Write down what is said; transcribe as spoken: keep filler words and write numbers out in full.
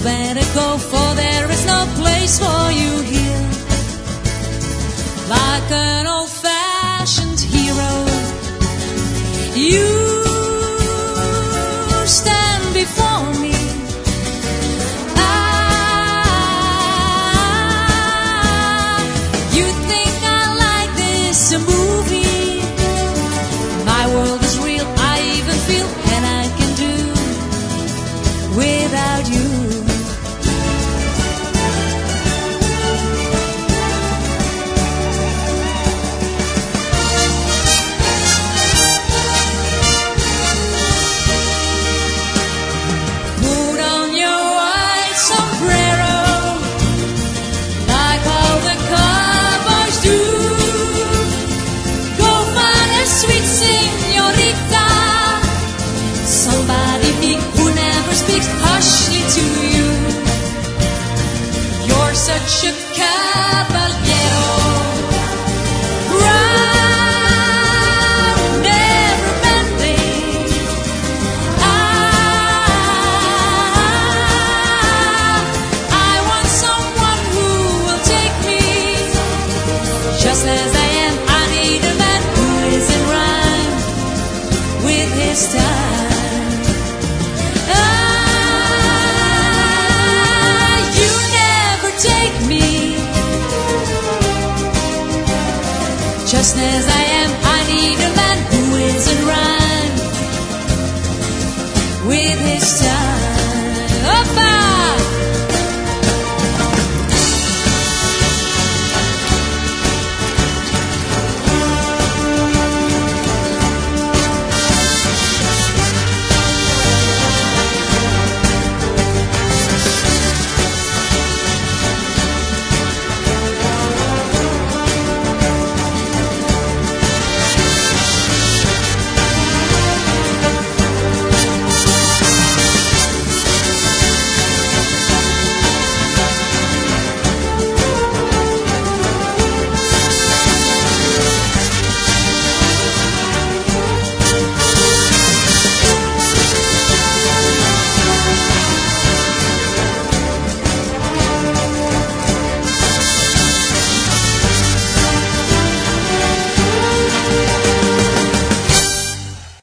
better go, for there is no place for you here. Like an old-fashioned hero, you stand before me. Ah, you think I like this a movie? My world is real, I even feel, and I can do without you. Such a caballero, proud, never bending. Ah, I want someone who will take me just as I am. I need a man who is in rhyme with his time. Just as I